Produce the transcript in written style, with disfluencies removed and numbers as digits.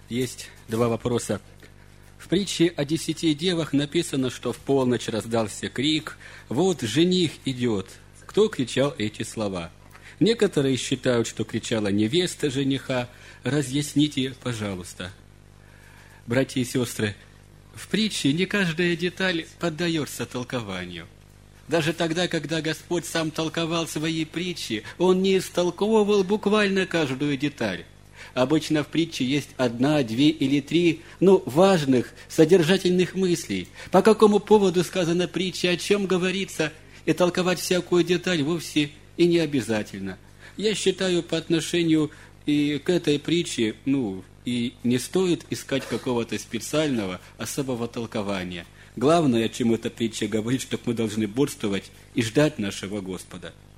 есть два вопроса. В притче о 10 девах написано, что в полночь раздался крик: «Вот жених идет!» Кто кричал эти слова? Некоторые считают, что кричала невеста жениха. Разъясните, пожалуйста. Братья и сестры, в притче не каждая деталь поддается толкованию. Даже тогда, когда Господь сам толковал свои притчи, Он не истолковывал буквально каждую деталь. Обычно в притче есть 1, 2 или 3, важных, содержательных мыслей. По какому поводу сказана притча, о чем говорится, и толковать всякую деталь вовсе и не обязательно. Я считаю, по отношению и к этой притче, и не стоит искать какого-то специального, особого толкования. Главное, о чем эта притча говорит, что мы должны бодствовать и ждать нашего Господа.